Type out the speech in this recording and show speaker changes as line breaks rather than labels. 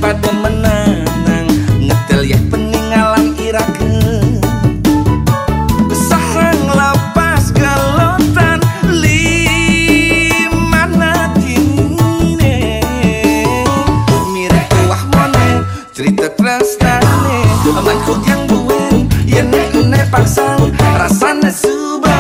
pada menang ngetel ya peninggalan irake sarang lepas gelotan limana kini mirip wah mone cerita tresnane manku yang buen yen nek paksang rasane subah